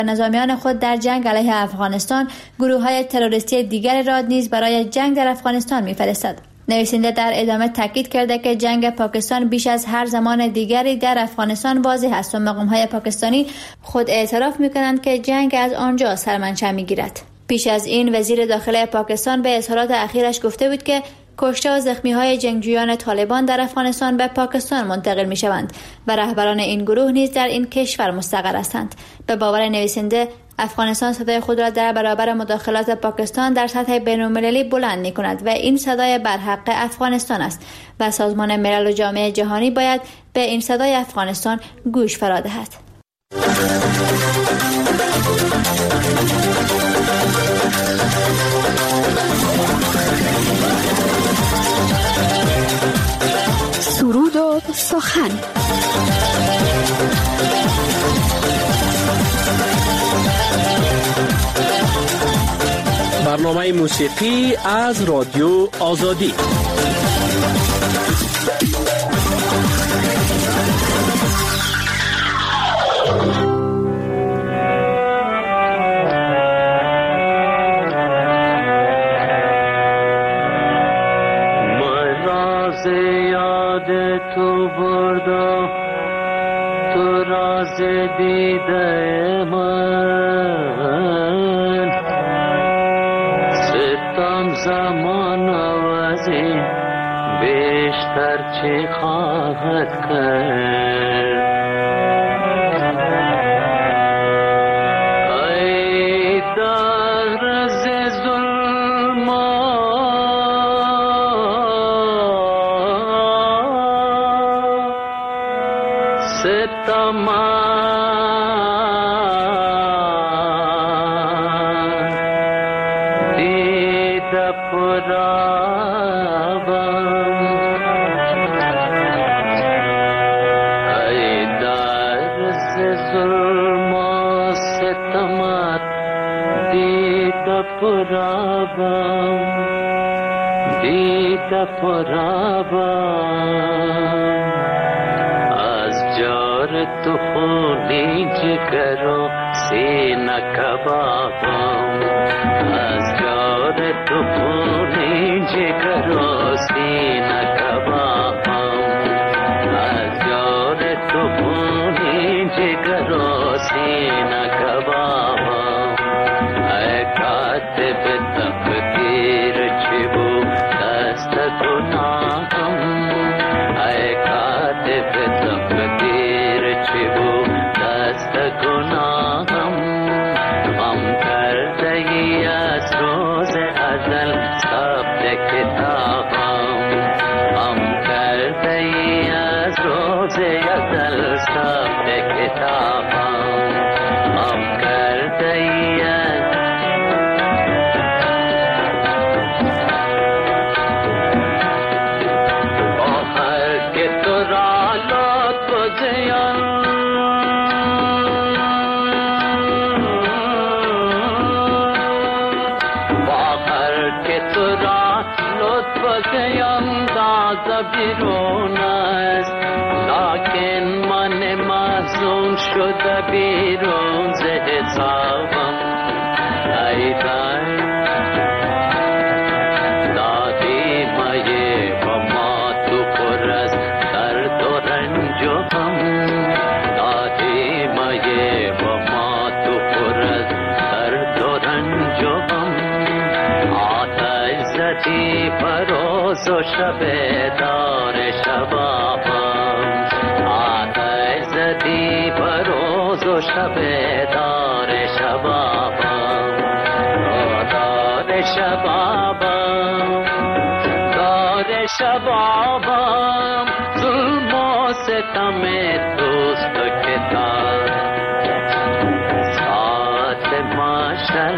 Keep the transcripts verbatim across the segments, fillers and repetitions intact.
نظامیان خود در جنگ علیه افغانستان گروه‌های تروریستی دیگر را نیز برای جنگ در افغانستان می‌فرستد. نویسنده در ادامه تاکید کرده که جنگ پاکستان بیش از هر زمان دیگری در افغانستان واضح است و مقام‌های پاکستانی خود اعتراف می‌کنند که جنگ از آنجا سرمنشأ می‌گیرد. پیش از این وزیر داخلی پاکستان به اظهارات اخیرش گفته بود که کشته و زخمی‌های جنگجویان طالبان در افغانستان به پاکستان منتقل می‌شوند و رهبران این گروه نیز در این کشور مستقر هستند. به باور نویسنده افغانستان صدای خود را در برابر مداخلات پاکستان در سطح بین‌المللی بلند می‌کند و این صدای برحق افغانستان است و سازمان ملل و جامعه جهانی باید به این صدای افغانستان گوش فرا دهد. سرود و سخن. برنامه موسیقی از رادیو آزادی. تو بردا تو راز دیده من ستم زمان آوازی بیشتر چی خواهد کرد ای در از ظلم پرابم دیده پرابم از جار تو خونی جگر و سینه کبابم از جار تو خونی جگر و سینه کبابم از جار تو خونی جگر و سینه کبابم ای کاتب تقدیر چی بود دست گناهم ای کاتب تقدیر چی بود دست گناهم غم کرده ای از روز ازل ثبت کتابم غم کرده ای از روز ازل ثبت کتابم غم کرده ای بیرون است لکن من محزون شده بیرون ز حسابم ای دای دادی مایه و ما تو پر از درد و رنج و غم دادی مایه و ما تو پر از درد و رنج و غم آتش زدی پروز و شب دار شبابم آتش زدی پروز و شب دار شبابم دار شبابم دار شبابم ظلم و ستم دوست و کتاب ساعت محشر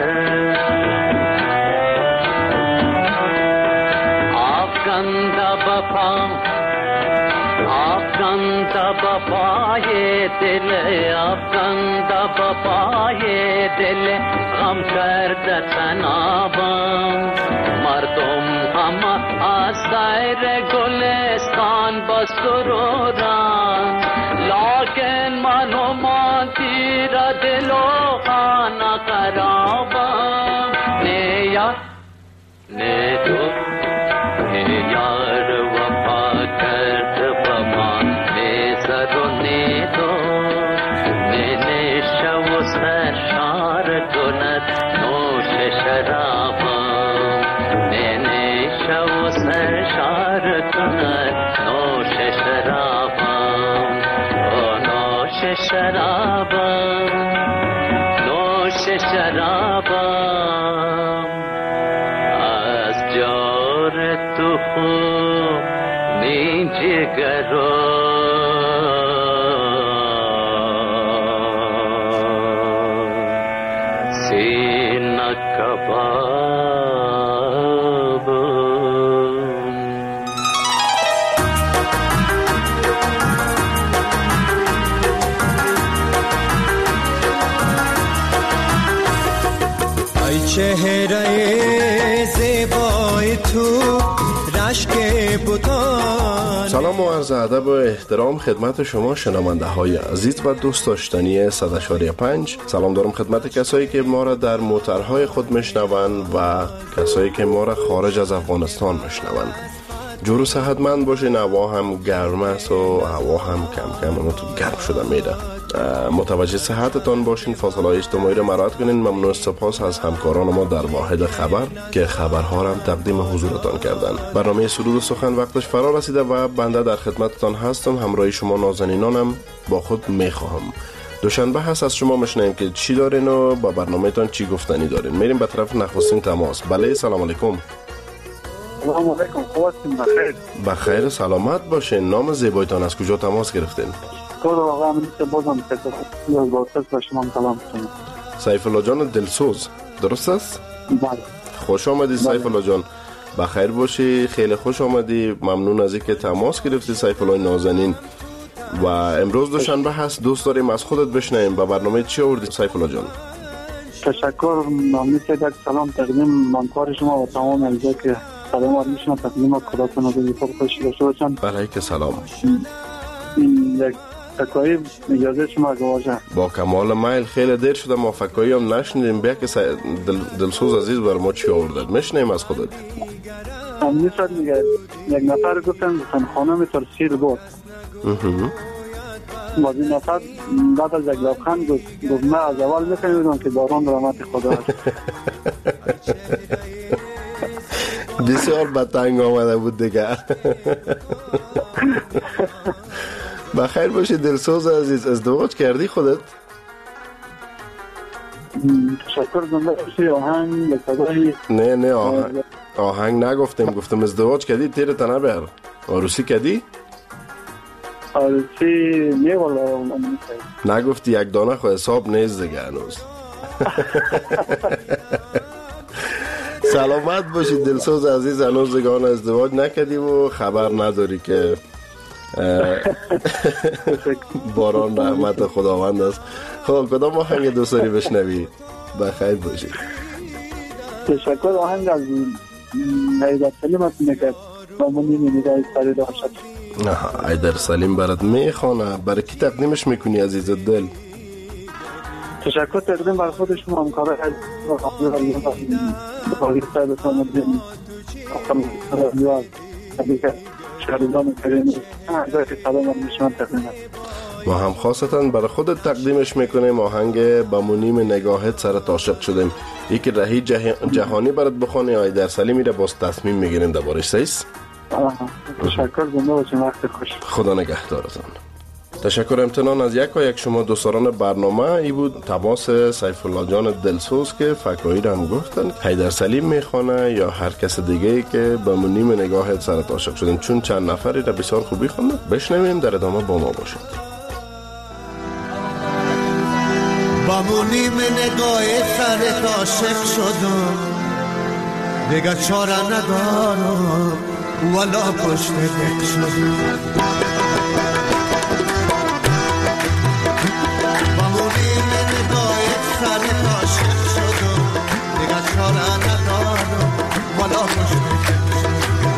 افغان بپای دل افغان بپای دل غم کرده تنابم مردم همه از سیر گلستان با سروران لاک لیکن منو مانتی را دلو خانه خرابم نه یار نه تو نه یار وفا کرد با من نه سر و نه تو نه نه شو سرشار کند نوش شرابم نه نه شو سرشار کند نوش شرابم او نوش شرابم نوش شرابم از جور تو خوب نین جگرو سینه کباب چهره زیبای تو رشک بودان. سلام و عرض ادب و احترام خدمت شما شنونده های عزیز و دوست داشتنی صد و پنج. سلام دارم خدمت کسایی که ما را در موترهای خود میشنوند و کسایی که ما را خارج از افغانستان میشنوند. جور و صحتمند باشین. هوا هم گرم است و هوا هم کم کم تو گرم شده میره. متوجه صحتتان باشین. فاصله اجتماعی را مراعات کنین. ممنون سپاس از همکاران ما در واحد خبر که خبرها را هم تقدیم حضورتان کردن. برنامه سرود و سخن وقتش فرا رسیده و بنده در خدمتتان هستم. همراه شما نازنینانم با خود میخواهم. دوشنبه هست از شما میشنیم که چی دارین و با برنامه تان چی گفتنی دارین. میریم به طرف نخستین تماس. بله سلام علیکم. سلام علیکم. خوبتین؟ بخیر. بخیر سلامت باشین. نام زیبایتان از کجا تماس گرفتین؟ کار آقا امنیت بازم تکلیف از باسط و شما سلام کنم. سیف الله جان دلسوز درست است؟ بله. خوش آمدی سیف الله جان. بخیر باشی. خیلی خوش آمدی. ممنون از اینکه تماس گرفتی سیف الله نازنین. و امروز دوشنبه هست. دوست داریم از خودت بشنویم. با برنامه چی آوردی سیف الله جان؟ تشکر. ممنون که یک سلام تقدیم همکار شما و تمام اعضا که سلام میشن تقدیم خداتون از این خوش داشته باشن. علیک سلام. یک فکایی اجازه شما گواشه. با کمال میل. خیلی دیر شده ما فکایی هم نشنیدیم. بیا که دل... دلسوز عزیز بر ما چی آوردد میشنیم از خودت. همین سال میگه یک نفر گفتن گفتن خانم ترسیر بود و این نفر بعد از یک لبخند گفت گفت من از اول میکنیدم که باران رحمت خدا هست. بسیار بدتنگ آمده بود دیگه. بخیر باشی دلسوز عزیز. ازدواج کردی خودت؟ تشکر زنده باشی. آهنگ بسدای نه نه آهنگ آهنگ نگفتم. گفتم ازدواج کردی. تیره تا نبر. عروسی کردی؟ عروسی نه والا نگفتی. یک دانه خو حساب نیست دیگه هنوز. سلامت باشی دلسوز عزیز. هنوز دیگه ازدواج نکردی و خبر نداری که باران رحمت خداوند است. خب کدام آهنگ دوست داری بشنوی؟ بخیر باشی. تشکر. آهنگ از حیدر سلیم است که مامونی نگاه سری داشت. آها حیدر سلیم برات میخوانه. برای کی تقدیمش میکنی عزیز دل؟ تشکر تقدیم بر خود شما همکار از باقی ساید سامدین شهردان کریم اعضای که سلام هم میشمن تقدیم است. ما هم خاصتا برای خودت تقدیمش میکنیم. آهنگ بمونیم نگاهت سرت عاشق شدیم. یکی رهی جه... جهانی برات بخوانی. حیدر سلیم میره باز تصمیم میگیریم دربارش. سیس تشکر. زنده باشین. وقت خوش. خدا نگهدارتان. تشکر امتنان از یک و یک شما دوستان برنامه. ای بود تماس سیف الله جان دلسوز که فکایی را هم گفتن حیدر سلیم میخوانه یا هر کس دیگه که بمونیم نگاهت سرت عاشق شدیم. چون چند نفری را بسیار خوبی خونده. بشنویم. در ادامه با ما باشید. بمونیم نگاهت سرت عاشق شدم دیگه چاره ندارم والا پشت دک شدم.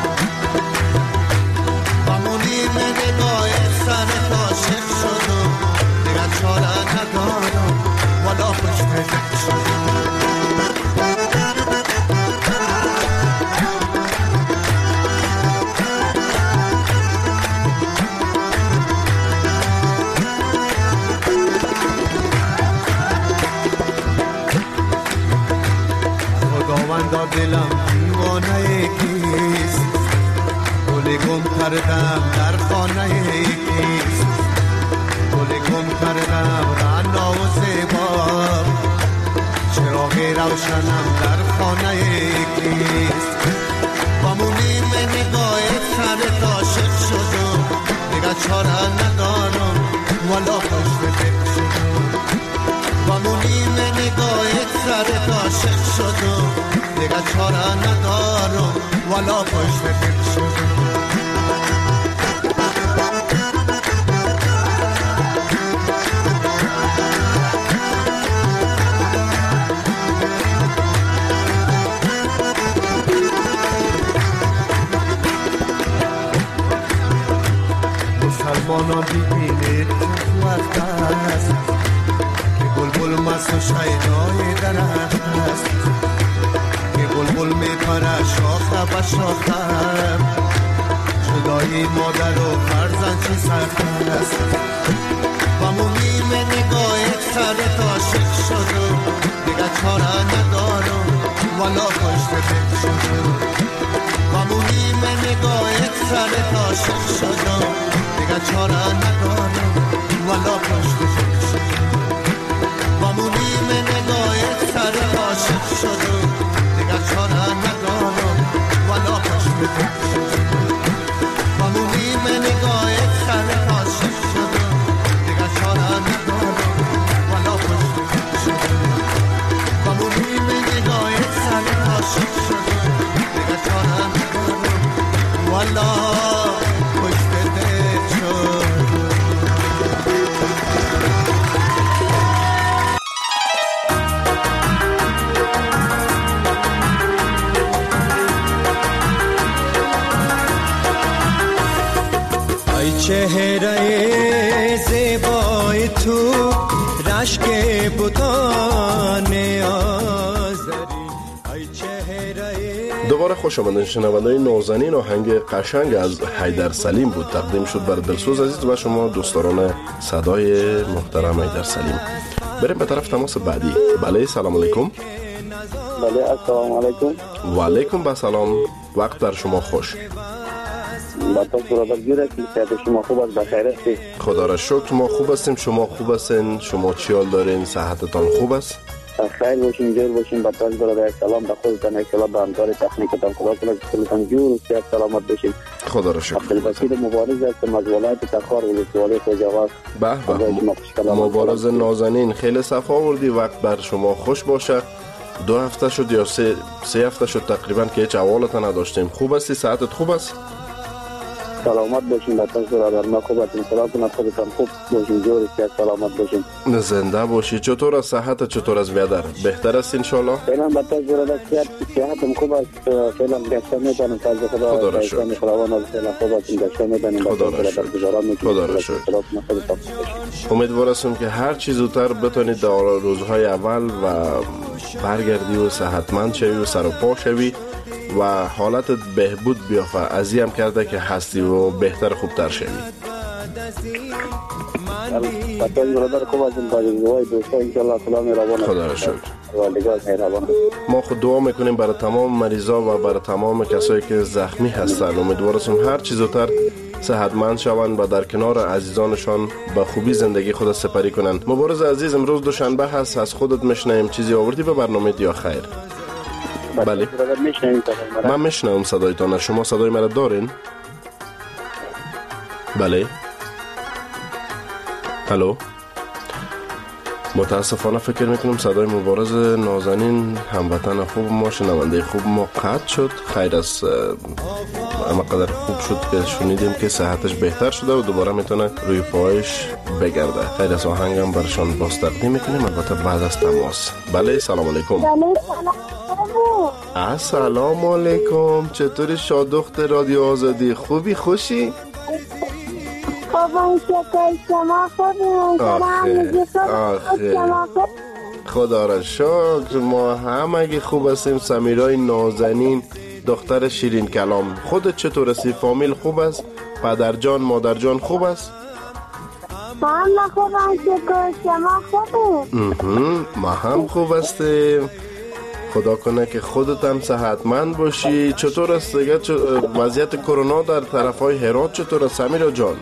بمونیم نگاه سرت عاشق شدم بندا دلم دیوانه کیست گل گم کردم در خانه کیست گل گم کردم رعنا و زیبا چراغ روشنم در خانه کیست با مونیم نگاه سرت عاشق شدم دیگه چاره ندارم والا پشت دل شدم با مونیم نگاه سرت عاشق شدم دیگه چاره ندارم والا پشت دل شدم مسلمانان ببینید تو وقت است که بلبل مست و شیدای درخت است که بلبل میپره شاخه به شاخه جدای مادر و فرزند چه سخت است با مونیم نگاه سرت عاشق شدم دیگه چاره ندارم والا پشت دل شدم با مونیم نگاه سرت عاشق شدم دیگه چاره ندارم والا پشت دل شدم با مونیم نگاه سرت عاشق شدم دیگه چاره ندارم والا پشت دل شدم با مونیم نگاه سرت عاشق شدم دیگه چاره ندارم والا پشت دل شدم با مونیم نگاه سرت عاشق شدم دیگه چاره ندارم والا پشت دل شدم چهره زیبای تو رشک بتان آزرین ای چهره. دوباره خوش آمدین شنوندگان نازنین. آهنگ قشنگ از حیدر سلیم بود، تقدیم شد بر دلسوز عزیز و شما دوستداران صدای محترم حیدر سلیم. بریم به طرف تماس بعدی. بله سلام علیکم. بله السلام علیکم. و علیکم با سلام. وقت بر شما خوش. بطور برادر گیره که شما خوب است بخیر هستی؟ خدا را شکر ما خوب هستیم. شما خوب هستین؟ شما چی حال دارین؟ صحتتان خوب است؟ خیر باشین، جور باشین. بطور برادر سلام به خودتان، سلام به همکار تکنیکتان. خدا کنه که خودتان جور و صحت سلامت باشین. خدا را شکر. عبدالبصیر مبارز هستم از ولایت تخار ولسوالی خوجاوند. به به مبارز نازنین، خیلی صفا آوردی. وقت بر شما خوش باشه. دو هفته شد یا سه سه هفته شد تقریبا که هیچ احوالت نداشتیم. خوب هستی؟ صحتت خوب است؟ سلامت باشین. بطور برادر ما خوب هستیم. خدا کنه خودتان خوب باشین، جور و صحت سلامت باشین. زنده باشی. چطور از صحت؟ چطور از بیادر؟ بهتر است انشالله؟ فعلا بطور برادر صحت صحتم خوب است. فعلا گشته میتونم فضل خدا. خدا را شکر. خداوند از فعلا خوب هستیم، گشته میتونیم. خدا را شکر. خدا را شکر. امیدوار هستم که هر چیز زودتر بتونید در روزهای اول و برگردی و صحتمند شوی و سر و پا شوی و حالتت بهبود بیافه. ازیم کرده که هستی و بهتر خوبتر شوی. خدا را شکر. ما خود دعا میکنیم برای تمام مریضا و برای تمام کسایی که زخمی هستند. امیدوار هستم هر چیز زودتر صحتمند شوند و در کنار عزیزانشان به خوبی زندگی خود سپری کنند. مبارز عزیز، امروز دوشنبه هست، از خودت میشنیم چیزی آوردی به برنامه یا خیر؟ بله من میشنم صدایتان. شما صدای مرا دارین؟ بله الو. متاسفانه فکر میکنم صدای مبارز نازنین هموطن خوب ما، شنونده خوب ما قطع شد. خیر از اما قدر خوب شد که شنیدیم که صحتش بهتر شده و دوباره میتونه روی پایش بگرده. خیر از آهنگم برشان باز تقدیم میکنیم، البته بعد از تماس. بله سلام علیکم. السلام علیکم. چطوری شادخت رادیو آزادی؟ خوبی؟ خوشی؟ بابا شکر شما خوبی؟ آخه خدا را شکر ما همگی خوب هستیم. سمیرای نازنین دختر شیرین کلام، خودت چطور هستی؟ فامیل خوب است؟ پدر جان مادر جان خوب است؟ ما خوب هستیم. شما خوبی؟ ما هم خوب هستیم. خدا کنه که خودت هم صحتمند باشی. چطور است دیگه وضعیت کرونا در طرفای هرات چطور است سمیرا جان؟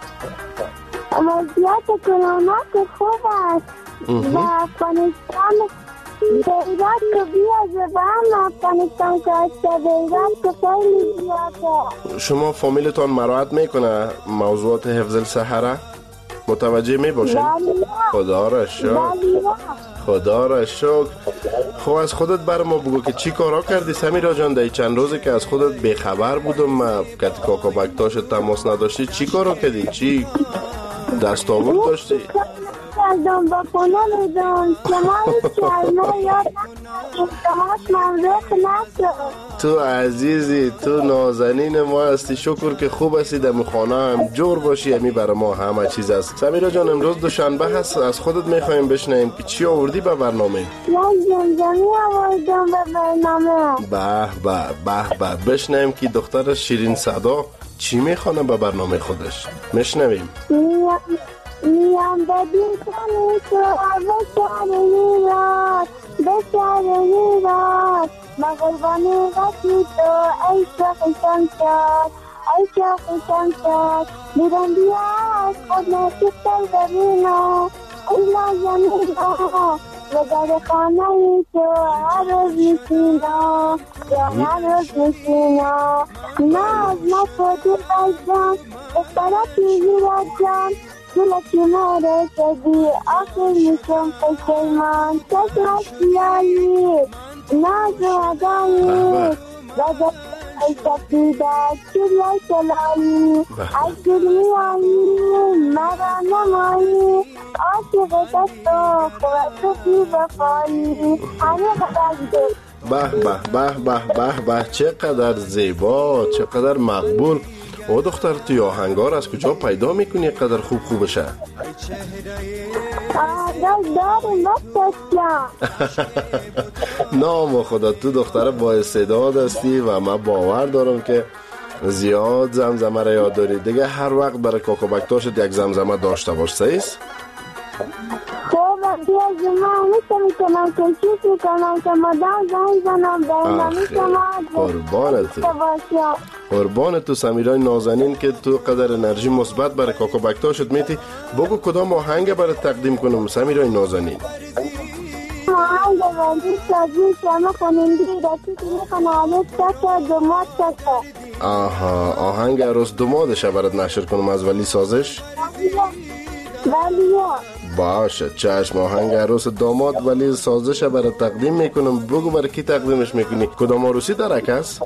وضعیت کرونا که خوب است و افغانستان بیرات که بیاد و هم افغانستان که است بیرات که خیلی بیاده. شما فامیلتان مراعات میکنه موضوعات حفظ الصحه؟ متوجه می باشین؟ خدا را شکر، خدا را شکر. خب از خودت بر ما بگو که چی کارا کردی سمیرا جان؟ در چند روزی که از خودت بیخبر بودم که کاکا بکتاش تماس نداشتی، چی کارا کردی؟ چی دستاورد داشتی؟ کردم با خونه بودم شما کلمه یاد نکنم ممرخ نشد. تو عزیزی، تو نازنین ما هستی. شکر که خوب هستی در خانه هم جور باشی. همی برای ما همه چیز است. سمیرا جان امروز دوشنبه هست، از خودت میخوایم بشنیم که چی آوردی به برنامه؟ یک زمزمی آوردم به برنامه. به به به به بشنیم که دختر شیرین صدا چی میخوانه به برنامه خودش. میشنویم. میام بدین کنی تو بشاره رات بشاره رات مغربانی غطی تو ای شاقی شمشاد ای شاقی شمشاد بیرون بیا از خود نشکتر ببینا ای لازمینا و در خانه تو هر روز میشینا یا هر روز میشینا ناز نفوتی بجان بخترا پیزی رجان دلکی ماره کدی آخر میشم پشیمان چشم سیایی ناز و عدایی وزد ای شکیدت شریع سلایی ای شرمی آیی مرا نمایی عاشق دستو خواه بی وفایی همه قدر دل. به به به به به به چقدر زیبا، چقدر مقبول. او دختر توی آهنگار از کجا پیدا میکنی قدر خوب خوبشه؟ داریم نام خدا تو دختر با استعداد هستی و من باور دارم که زیاد زمزمه را یاد داری. دیگه هر وقت برای کاکا بکتاشت یک زمزمه داشته باش. سیست؟ خب بیازی من میشه میکنم که چیز میکنم که مدام زنگ زنم برنامه شما قربان تو قربان تو سمیرای نازنین که تو قدر انرژی مثبت برای کاکا بکتاشت میتی. بگو کدام آهنگ برای تقدیم کنم سمیرای نازنین؟ آهنگ وندی سازی شما خونندی رسی که میکنه علیت سکه دماد سکه. آها آهنگ عروس دمادش برات نشر کنم از ولی سازش؟ ولی باشه چشم. آهنگ عروس داماد ولی سازش برای تقدیم میکنم. بگو برای کی تقدیمش میکنی؟ کدام عروسی درک است؟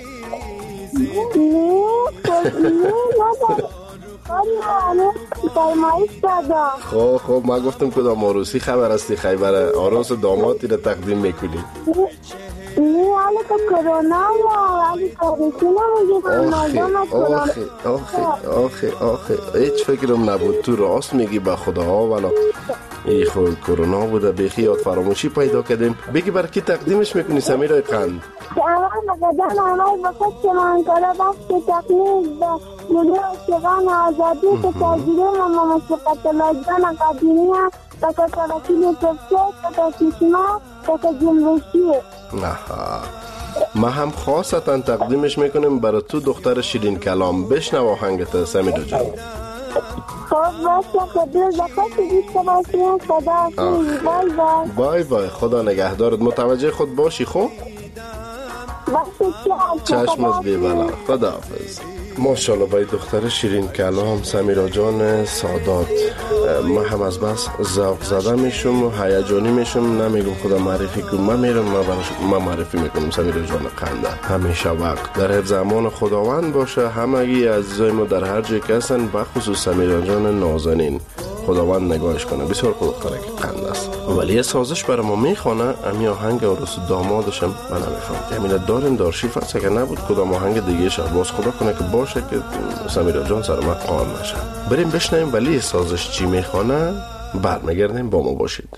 خب خب من گفتم کدام عروسی خبر هستی خیلی برای عروس دامادی را تقدیم میکنی؟ نه حالا که کرونا یا ولی کاریسی نمیگیدم آخه آخه آخه آخه هیچ فکرم نبود. تو راست میگی به خدا ها ولا ای خود کرونا بوده بیخی یاد فراموشی پیدا کردیم. بگی برای کی تقدیمش میکنی سمیرای قند؟ اول مقدم عمل بخود که من کارا بخش تقنیز به جلوی اشتغان آزادی که تجیره و ممسقت لجان قدیمی هم و که وکیل تفسه و که کشما و که جنبشی. آها ما هم خواستن تقدیمش میکنیم برای تو دختر شیرین کلام. بشنو آهنگت سمیرا جان. خب باشه خدا زخواست دیشته باشیم. خدا بای بای بای بای. خدا نگهدارت. متوجه خود باشی. خوب باشه چشمت بی بلا. خدا حافظ. ماشاءالله بای دختر شیرین کلام سمیرا جان سادات. من هم از بس ذوق زده میشم و هیجانی میشم نمیگم خدا معرفی کنم. من میرم من براش من معرفی میکنم سمیرا جان قنده. همیشه وقت در حفظ امان خداوند باشه. همگی عزیزای ما در هر جای که هستن بخصوص سمیرا جان نازنین خداوند نگاهش کنه. بسیار خوب دختره که قند است ولی سازش برای ما میخوانه. امی آهنگ عروس دامادشم من نمیفهم. همین داریم دارشیف هست که نبود کدام آهنگ دیگه شد. باز خدا کنه که باشه که سمیرا جان سر من قان نشه. بریم بشنیم ولی سازش چی میخوانه. برمیگردیم با ما باشید.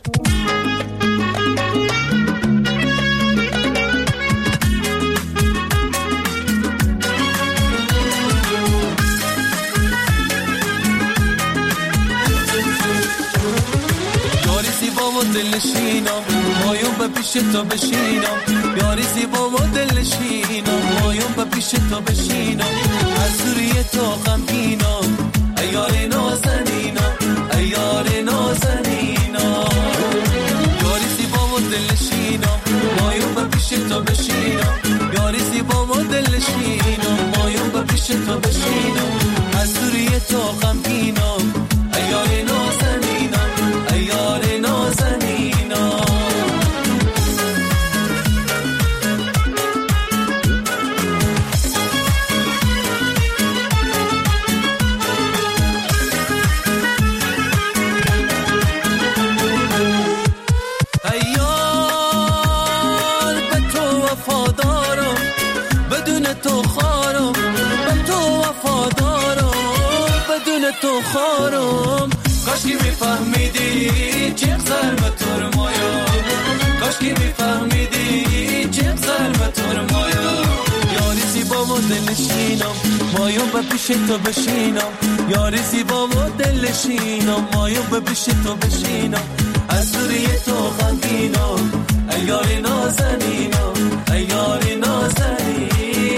دلنشین بشینم مایون به پیش تو بشینم یاری زیبا و دلشینم مایون به پیش تو بشینم از دوری تو غمگینم ای یار نازنینم ای یار نازنینم یاری زیبا و دلشینم مایون به پیش تو بشینم یاری زیبا و دلشینم مایون به پیش تو بشینم از دوری تو غمگینم ای یار نازنینم ای یار نازنینم تو خارم کاش که میفهمیدی چه ظلم ترمایا کاش که میفهمیدی چه ظلم ترمایا یاری زیبا و دلشینم مایون به پیش تو بشینم یاری زیبا و دلشینم مایون به پیش تو بشینم از دوری تو غمگینم ای یار نازنینم ای یار نازنینم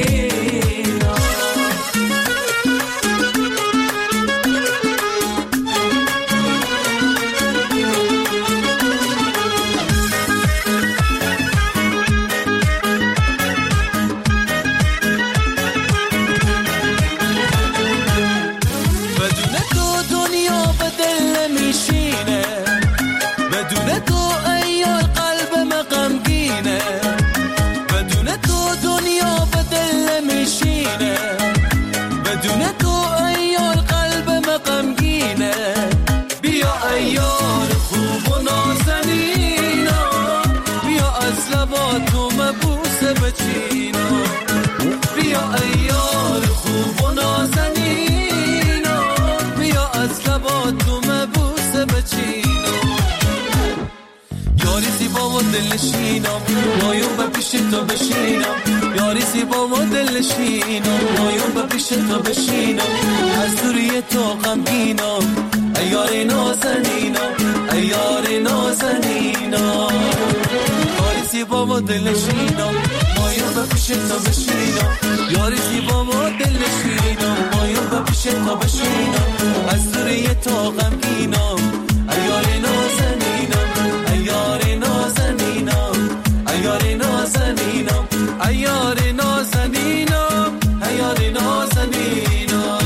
دلشینم مایون به پیش تو بشینم یاری زیبا و دلشینم مایون به پیش تو بشینم از دوری تو غمگینم ای یار نازنینم ای یار نازنینم یاری زیبا و دلشینم مایون به پیش تو بشینم یاری زیبا و دلشینم مایون به پیش تو بشینم از دوری تو غمگینم ای یار نازنینم ای یار نازنینم ای یار نازنینم ای یار نازنینم ای یار نازنینم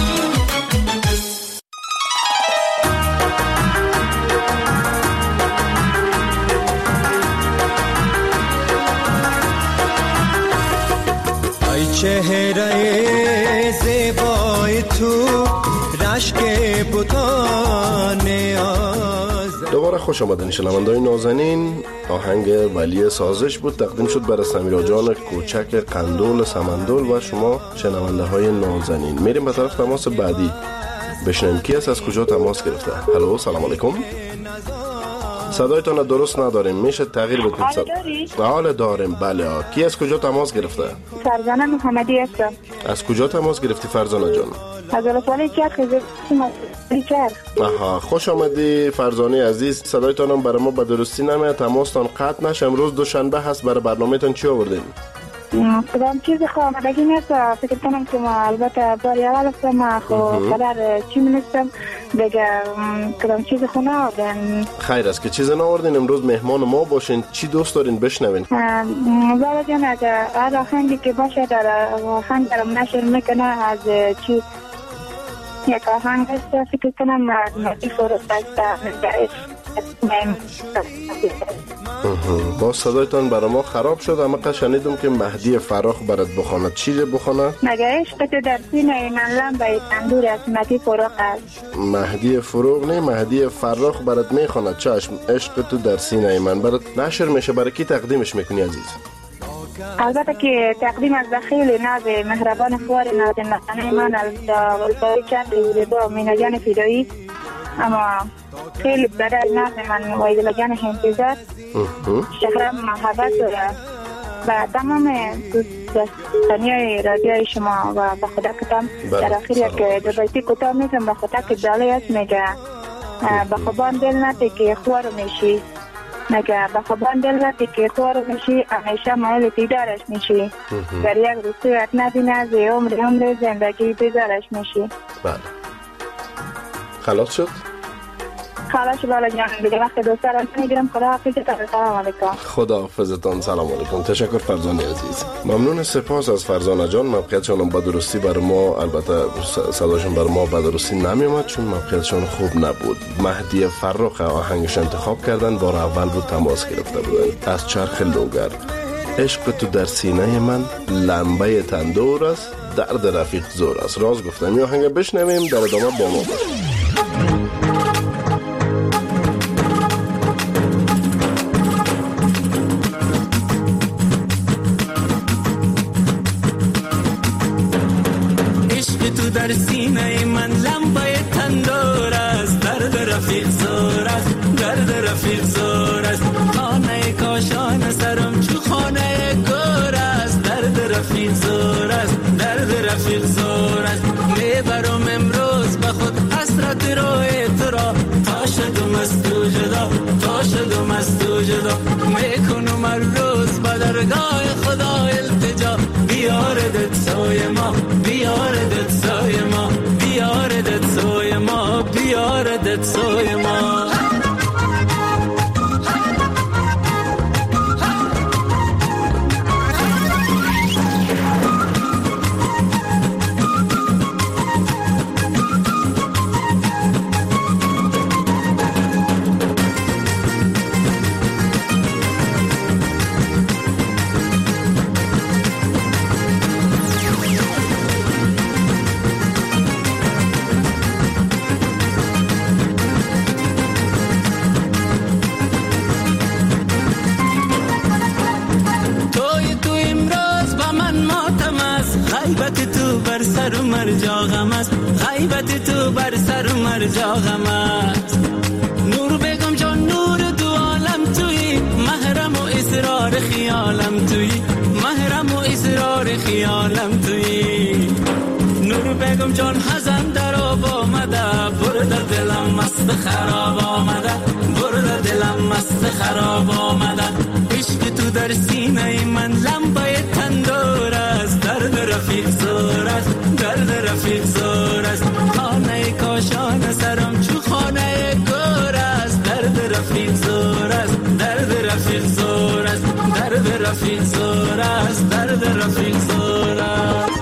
ای چهره زیبای تو رشک بوتان آز. دوباره خوش آمدین شنونده‌های نازنین. آهنگ ولی سازش بود تقدیم شد برای سمیرا جان کوچک قندول سمندول و شما شنونده های نازنین. میریم به طرف تماس بعدی بشنویم کی است، از کجا تماس گرفته. الو سلام علیکم. صدایتان درست نداریم، میشه تغییر بدید؟ حال داری؟ حال داریم بله. ها کی از کجا تماس گرفته؟ فرزانه محمدی هستم. از کجا تماس گرفتی فرزانه جان؟ از ولسوالی چرخ چرخ. آها خوش آمدی فرزانه عزیز. صدایتان هم برای ما به درستی نمیاد، تماستان قطع نشه. امروز دوشنبه هست، برای برنامه‌تان چی آوردین؟ کدام چیز خواهمدگی نیست. فکر کنم که ما البته باری اول هستم خب قدر چی می‌نستم دیگه کدام چیز خونه آوردن. خیر است که چیز نآوردین. امروز مهمان ما باشین. چی دوست دارین بشنوین؟ زارا جان اگر هر آهنگی که باشه در آهنگ درم نشر میکنه از چی یک آهنگ است فکر کنم مهدی فروغ است. با صدایتان برای ما خراب شد، اما قد شنیدم که مهدی فراخ برات بخونه. چی بخونه؟ مگه عشق تو در سینه من لمبه تندور است. مهدی فروغ است. مهدی فروغ نه، مهدی فراخ برات میخونه. چشم. عشق تو در سینه من برات نشر میشه. برای کی تقدیمش میکنی عزیز؟ البته که تقدیم از خیلی ناز مهربان خوار ناز نخانه من از ولسوالی چند زیبا مینا جان فیدایی، اما خیلی برای ناز من وایدلا جان انتظار شهرم محبت و تمام دوستانی رادیوی شما و به خدا کتام در آخر یک دو بیتی کتاب میزم به خدا که دالی است میگه به خوبان دل نده که خوار میشی نکرد. خب بندل وقتی که تو رو میشی همیشه مایل دیدارش میشی. در یک روز نبینه از عمر عمر زندگی دیدارش میشی. بله. خلاص شد؟ خلاص شد بالا جان. دیگه وقت دوستارم میگیرم. خدا حافظتان. سلام علیکم. خدا حافظتان. سلام علیکم. تشکر فرزانه عزیز. ممنون سپاس از فرزانه جان. موقعیتشان به درستی بر ما، البته صداشون بر ما به درستی نمی اومد چون موقعیتشان خوب نبود. مهدی فرخ آهنگش انتخاب کردن، بار اول بود تماس گرفته بودن. از چرخ لوگر. عشق تو در سینه من لمبه تندور است، درد رفیق زور است. راز گفتم. این آهنگ بشنویم، در ادامه با ما باشیم. در سینه من لمبه تندور است، درد رفیق زور است، درد رفیق زور است. خانه کاشان سرم چو خانه گور است، درد رفیق زور است، درد رفیق زور است. میبرم امروز به خود حسرت روی تو را، تا شدم از تو جدا، تا شدم از تو جدا. میکنم هر روز به درگاه خدا التجا، بیاردت سوی ما، بیاردت سوی ما، بیاردت سوی ما، بیاردت سوی ما. غیبت تو بر سر و مرجا غم است، غیبت تو بر سر و مرجا غم است. نور بگم جان نور دو عالم تویی، محرم و اسرار خیالم تویی، محرم و اسرار خیالم تویی. نور بگم جان حزن در آب آمده، برده دلم مست خراب آمده، برده دلم مست خراب آمده. عشق تو در سینه من لمبه تندور است، درد رفیق زور است، درد رفیق زور است. خانه کاشان سرم چو خانه گور است، درد رفیق زور است، درد رفیق زور است، درد رفیق زور است، درد رفیق زور است.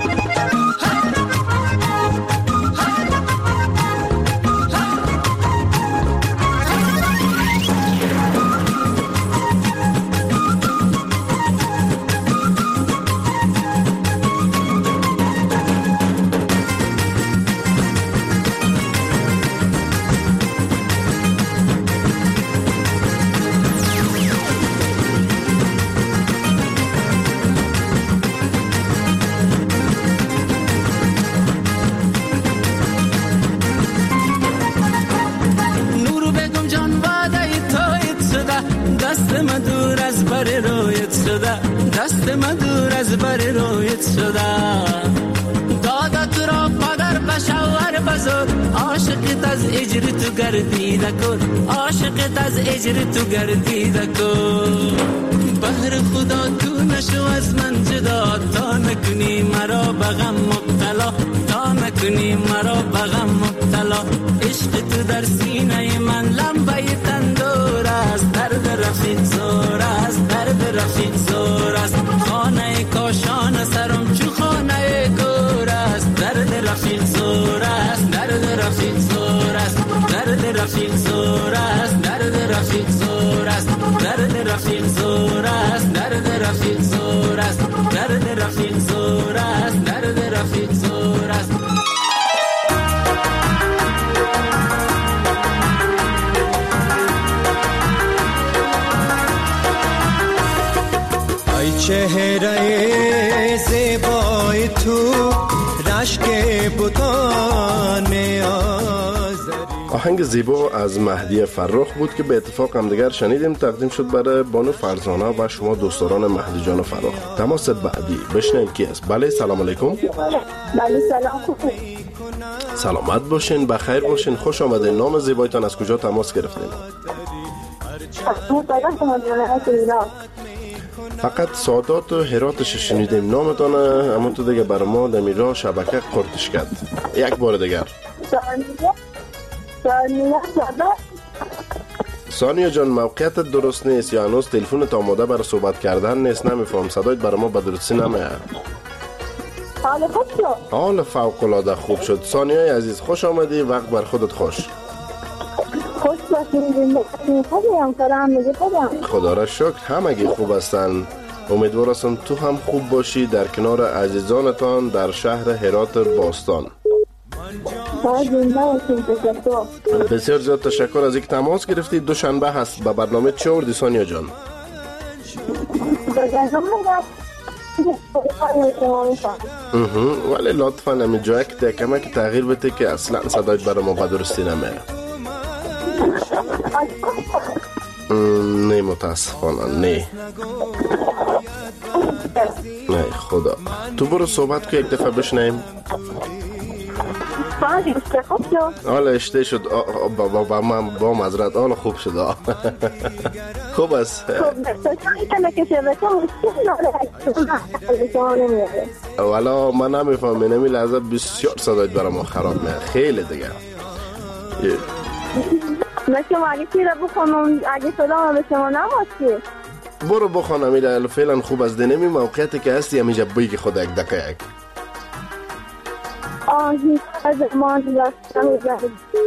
دست من دور از بر رویت شده، دست من دور از بر رویت شده. دادت را پدر بشور بزرگ، عاشقت از اجر تو گردیده کن، عاشقت از اجر تو گردیده کن. بهر خدا تو نشو از من جدا، تا نکنی مرا بغم مبتلا، تا نکنی مرا بغم مبتلا. عشق تو در سینه من لمبه تندور است، درد رفیق زور است، درد رفیق زور است. خانه کاشان سرم چو خانه گور است، درد رفیق زور است، درد رفیق زور است، درد رفیق زور است، درد رفیق زور است، درد رفیق زور است، درد رفیق زور است، درد رفیق زور است، درد رفیق زور است. چهره زیبای تو رشک بتان آزری. آهنگ زیبا از مهدی فرخ بود که به اتفاق هم دیگر شنیدیم، تقدیم شد برای بانو فرزانه و شما دوستداران مهدی جان و فرخ. تماس بعدی بشنویم کی است. بله سلام علیکم. بله سلام. سلامت باشین، بخیر باشین، خوش آمدین. نام زیبایتان از کجا تماس گرفتین؟ فقط سادات و هراتش شنیدیم نامتانه، اما تو دیگه برای ما دمی را شبکه قرتش کرد. یک بار دیگر ثانیه جان، موقعیت درست نیست یا هنوز تلفنت آماده برای صحبت کردن نیست؟ نمیفهم، صدایت برای ما به درستی نمیاد. حال خوب شد؟ حال فوق العاده خوب شد. ثانیه عزیز خوش آمدی، وقت بر خودت خوش. خوش باشین، زندگی خوبیم، سلام میگه خودم. خدا را شکر همگی خوب هستن. امیدوار هستم تو هم خوب باشی در کنار عزیزانتان در شهر هرات باستان. بسیار زیاد تشکر از اینکه تماس گرفتی. دوشنبه هست، به برنامه چه آوردی ثانیه جان؟ ولی لطفا نمی جای که کمک تغییر بده که اصلا صدایت برای ما به درستی نمیره. نه متاسفانه نه نه خدا. تو برو صحبت که یک دفعه بشنیم. حالا اشته شد با با با من با مزرد حالا خوب شد. خوب است. والا من نمیفهمم، نمی لحظه بسیار صدایت برای ما خراب میاد خیلی دیگه. مثل اگه تیره بخونم اگه صدا به شما نماستی برو بخونم. ایره فعلا خوب از دنمی موقعیتی که هستی همیجا بگی خدا یک دقیقه. آهی از ما دستم زد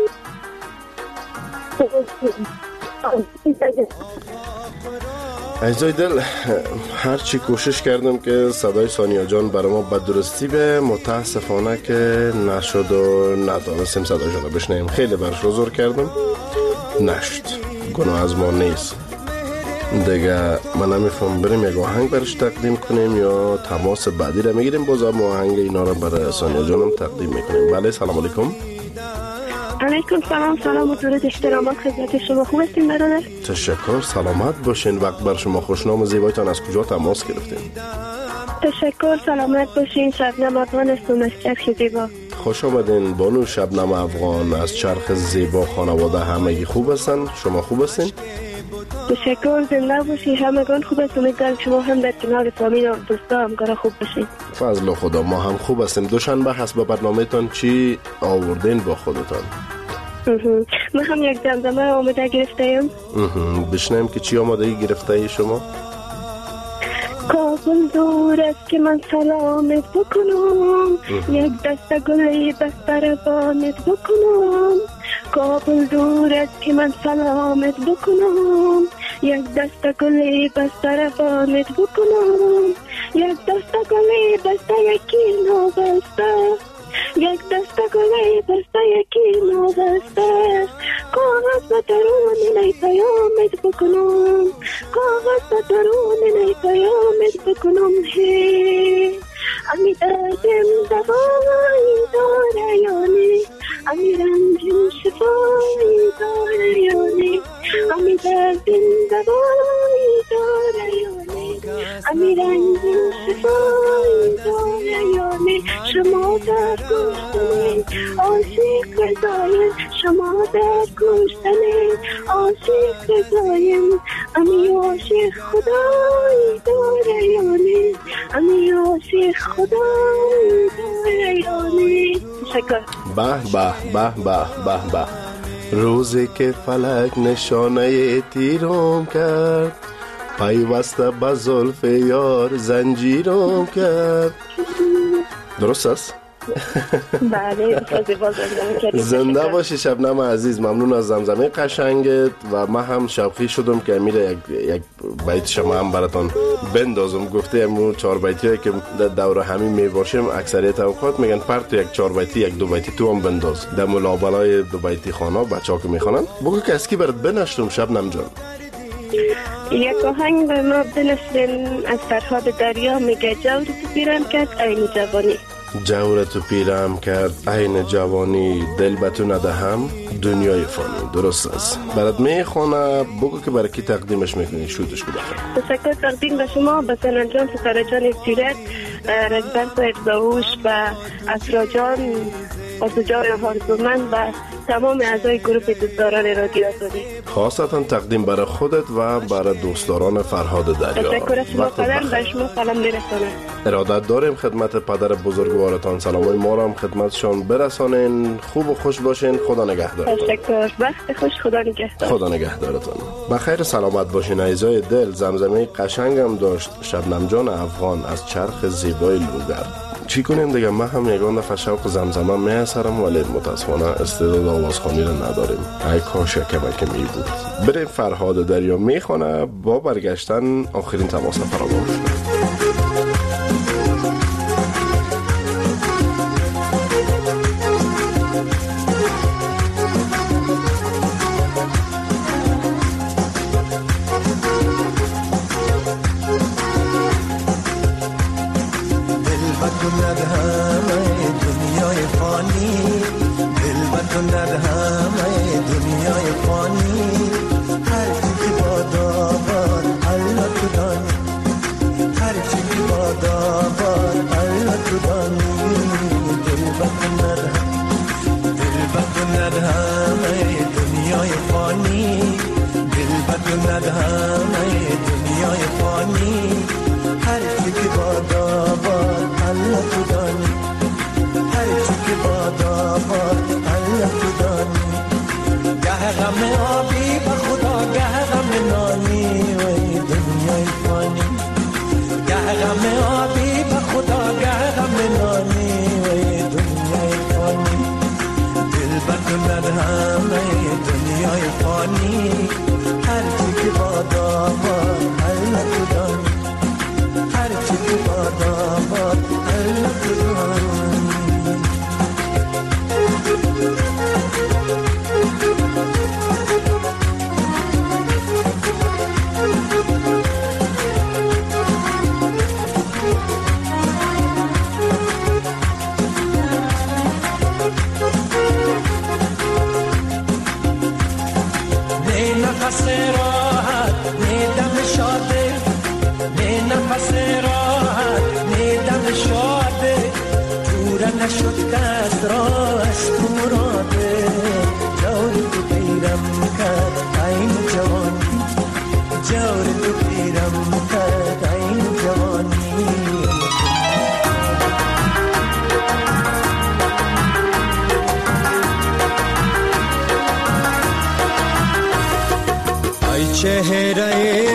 عزیزای دل، هرچی کوشش کردم که صدای ثانیه جان برای ما به درستی به، متاسفانه که نشد و نتونستیم صدای جان بشنیم. خیلی برش رو زور کردم نشد، گناه از ما نیست دیگه. من نمیفهم بریم یک آهنگ برش تقدیم کنیم یا تماس بعدی را میگیریم باز هم آهنگ اینا را برای ثانیه جانم تقدیم میکنیم. بله سلام علیکم. علیکم سلام. سلام و درود احترامات خدمت شما. خوب هستین برادر؟ تشکر، سلامت باشین. وقت بر شما خوشنام و زیبایتان. از کجا تماس گرفتین؟ تشکر، سلامت باشین. شبنم افغان هستم از چرخ زیبا. خوش آمدین بانو شبنم افغان از چرخ زیبا. خانواده همگی خوب هستن؟ شما خوب هستین؟ تشکر، زنده باشی. همگان خوب هستن. امیدوارم شما هم در کنار فامیل و دوستا همکارا خوب باشین. فضل خدا ما هم خوب هستیم. دوشنبه هست، با برنامه تان چی آوردین با خودتان؟ من هم یک زمزمه آماده گرفته ایم. بشنیم که چی آماده گرفته ای شما؟ کابل دور است که من سلامت بکنم، یک دست گلی بستر بانت بکنم. کابل دور است که من سلامت بکنم، یک دست گلی بستر بانت بکنم. یک دست گلی بسته یکی نابسته، یک دست گلی بسته یکی نابسته. کاغذ به درون نی پیامت بکنم، کاغذ به درون نی پیامت بکنم. هی امی دردم دوایی داره یعنی، امی رنجم شفایی داره یعنی، امی دردم دوایی داره یعنی، امی رنجم شفایی داره یعنی. شما در گوشتنی عاشق رضایم، شما در گوشتنی عاشق رضایم. امی عاشق خدایی داره یعنی، امی عاشق خدایی داره یعنی. تشکر. به به به به به به. روزی که فلک نشانه تیرم کرد، پیوسته به زلف یار زنجیرم کرد. درست است؟ بله. زنده باشی شبنم عزیز. ممنون از زمزمه قشنگت و من هم شوقی شدم که امیره یک, یک بیت شما هم براتان بندازم. گفته امو چهار بیتی هایی که دور همین میباشیم اکثریت اوقات میگن پرت یک چهار بیتی یک دو بیتی تو هم بنداز در ملابلای دو بیتی خانه بچه ها که میخوانن. بگو که از کی برات بنشتم شبنم جان؟ یک آهنگ به ما بنشتن از فرهاد دریا. میگه جور تو پیرم کرد عین جوانی، جور تو پیرم کرد عین جوانی، دل به تو ندهم دنیای فانی. درست است. برات میخونه. بگو که برای کی تقدیمش میکنی؟ شوتش کن. تشکر. تقدیم به شما، به سنن جان، ستاره جان سیرت، رجبن ساید باوش، به اسرا جان، آسو جان هارزومن و تمام اعضای گروه دوستداران رادیو آزادی. خاصتا تقدیم برای خودت و برای دوستداران فرهاد دریا. تشکر از شما پدر، به شما سلام میرسانم. ارادت داریم خدمت پدر بزرگوارتان. سلامای ما را هم خدمتشان برسانین. خوب و خوش باشین. خدا نگهدارتان. تشکر. وقت خوش. خدا نگهدار. خدا نگهدارتان. بخیر سلامت باشین عزیزای دل. زمزمه قشنگم داشت شبنم جان افغان از چرخ زیبای لوگر. چی کنیم دیگه؟ من هم یگان دفعه شوق زمزمه میسرم ولی متاسفانه استعداد آوازخوانی رو نداریم. ای کاش کمک می بود. بریم فرهاد دریا میخونه. با برگشتن آخرین تماس فراموش. چهره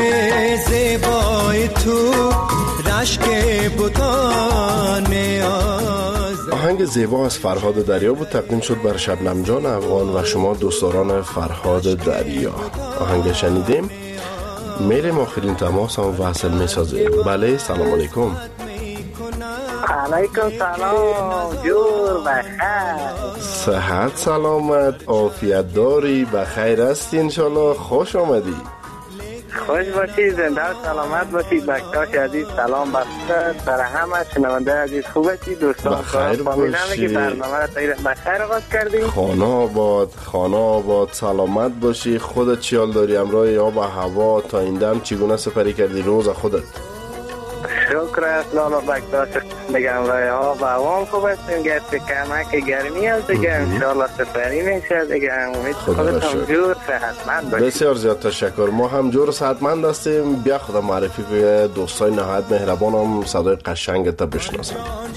زیبای تو رشک بودان آز. آهنگ زیبا از فرهاد دریا بود تقدیم شد بر شبنم جان افغان و شما دوستداران فرهاد دریا. آهنگ شنیدیم. میریم آخرین تماس هم وصل میسازیم. بله سلام علیکم. علیکم سلام. جور بخیر. صحت سلامت عافیت داری بخیر هستی انشالله. خوش آمدی. خوش باشی زنده و سلامت باشی. بکتاش عزیز سلام بخیر برای همه شنونده عزیز. خوب هستی دوستان؟ بخیر باشی که برنامه را بخیر آغاز کردی. خانه آباد خانه آباد سلامت باشی. خودت چی حال داری؟ امروز آب و هوا تا این دم چگونه سپری کردی روز خودت؟ شکر است لالا بکتاش بگم رای ها و هوام خوب هستیم. گرد کمک گرمی هست دیگه انشاءالله سپری میشه دیگه. امید خودت هم جور صحتمند باشی. بسیار زیاد تشکر. ما هم جور صحتمند هستیم. بیا خدا معرفی که دوستای نهایت مهربان هم صدای قشنگت تا بشناسن.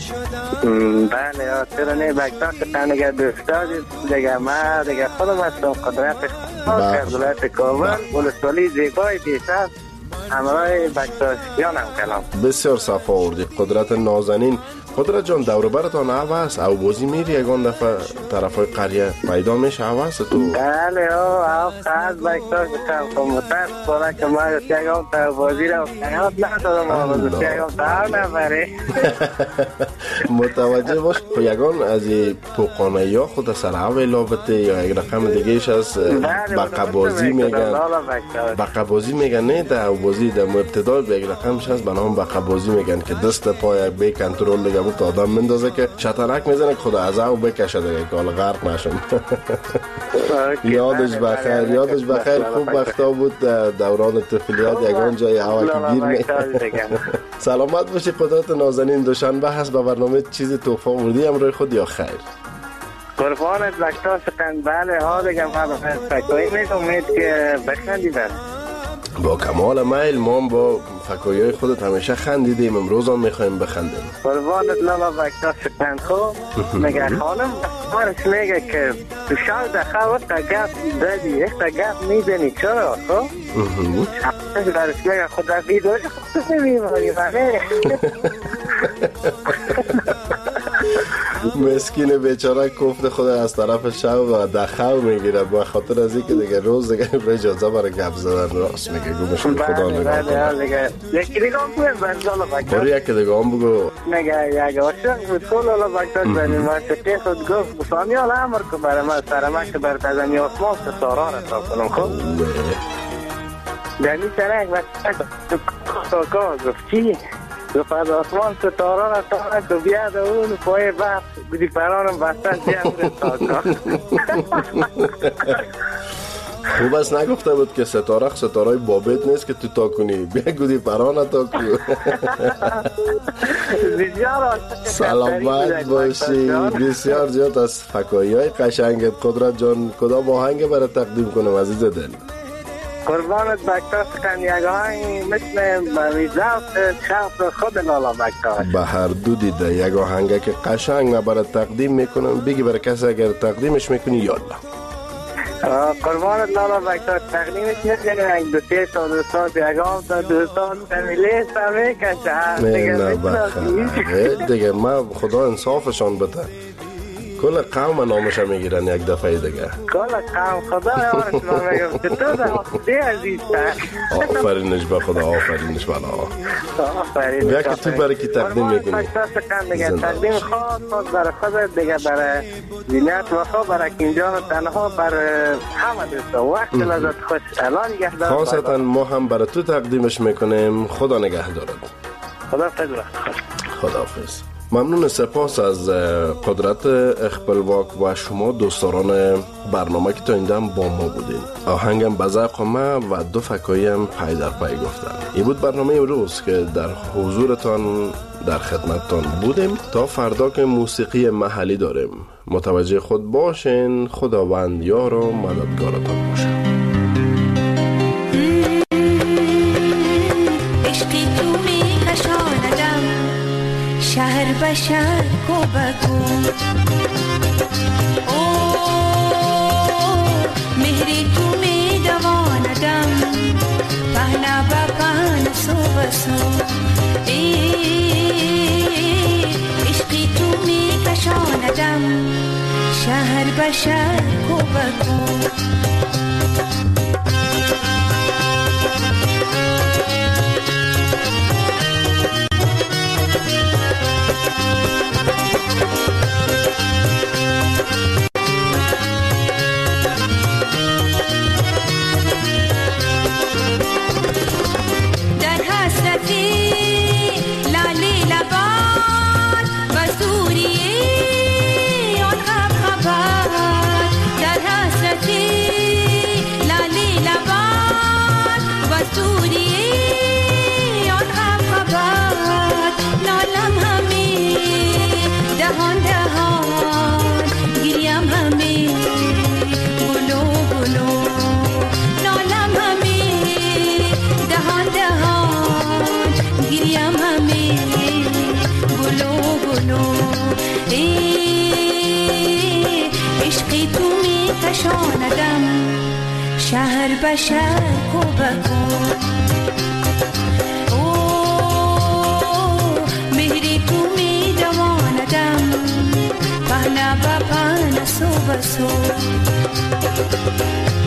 بله چرا نه بکتاش تنگه دوستا دیگه. ما دیگه خودم هستم قدرت خدا دولت کابل ولسوالی زیبای دیشب همراه بکتاشیان هم کلام. بسیار صفا آوردی. قدرت نازنین. قدرت جان دور برتان عوض او بازی میری یگان دفعه طرف های قریه پیدا میشه عوض تو؟ بله او خواهد بکتاش بکنم کمتر کنه که ما یگان تا بازی را خیاد ندادم آوازو یگان تا هر نفره. متوجه باش یگان از توقانه یا خود سر اوی لابطه یا یک رقم دیگهش از بقا بازی میگن. بقا بازی میگن نه در بازی در ابتدای به یک رقمش هست به نام بقا بازی میگن که دست پای بی کنترل دیگه بود آدم مندازه که شطرک میزنه که خدا از او بکشه دیگه که حالا غرق نشم. یادش بخیر یادش بخیر. خوب وقتا بود دوران طفولیت یگان جای هوا که گیر می. سلامت باشی. قدرت نازنین. دوشنبه هست به برنامه چیز توفا وردی امروز خود یا خیر؟ قربانت وقتا سکن. بله ها دیگه من فکایی میکنم امید که بخندی بره. با کمال میل ما با فکایی خودت همیشه خندیدیم، امروز هم میخوایم بخندیم. قربانت لالا وقتا سکن. خب میگه خانم بارش میگه که تو شاید دخواه وقت گفت دادی اختا گفت میدنی چرا؟ خب بارش میگه خدا بیداری خود نمیماری بله. مسکین بیچاره کوفت خود از طرف شب و دخو میگیره با خاطر از اینکه دیگه روز دیگه اجازه برای گپ زدن راست میگه گوشش خدا نگاه کنه. یکی دیگه هم بگو بردالا بکتر باری یکی دیگه هم بگو نگه یک عاشق بود کلالا بکتر بنی ماشقی خود گفت بسانی حالا امر که برای من سرمک که بر تزمی آسمان ستارا را تا کنم. خب دنی سرک و ساکا گفت چی؟ گفت از آسمان ستاره را تارک و بیاد اون پای بحث گودی پرانم بستن جمع ساکا. خوب است نگفته بود که ستاره ستاره بابت نیست که تو تا کنی، بیا گودی پرانه تا کنی. سلامت باشی. بسیار زیاد از فکایی های قشنگت قدرت جان کدام آهنگ برای تقدیم کنم عزیز دل؟ قربانت بکتا سکن یک آهنگ مثل بویزاف شخص خود لالا بکتا به هر دو دیده یک آهنگ که قشنگ من برای تقدیم میکنم بگی برای کسی اگر تقدیمش میکنی یالا. قربانت لالا بکتا تقدیمش میکنم یک دو سی سال دو سال بیگام تا دو سال فمیلیست هم میکشه نه بخیر دیگه من خدا انصافشان بده کل قوم نامش میگیرن یک دفعه دیگه. کل قوم خدا یارش ما میگم که تو در حقیقی عزیز تر. آفرینش به خدا آفرینش بلا. آفرینش. بیا که تو برای کی تقدیم میکنی؟ تقدیم خواهد خواهد برای خودت دیگه برای زینت وفا برای کنجان و تنها برای همه دوستا وقت لذت خوش الان نگه دارد. خاصتا ما هم برای تو تقدیمش میکنیم. خدا نگه دارد. خدا فضل. خدا حافظ. ممنون سپاس از قدرت اخبلواک و شما دوستان برنامه که تا اینجا با ما بودین. آهنگم بزرق ما و دو فکایی هم پای در پای گفتن. این بود برنامه امروز که در حضورتان در خدمتتان بودیم. تا فردا که موسیقی محلی داریم متوجه خود باشین. خداوند یار و مددگارتان باشه. شهر به شهر کو بکو اوه مهری تو می دواندم پهنا با پهن سو بسو عشقی تو می کشاندم شهر به شهر کو بکو شهر به شهر کو بکو اوه مهری تو می دواندم پهنا با پهن سو بسو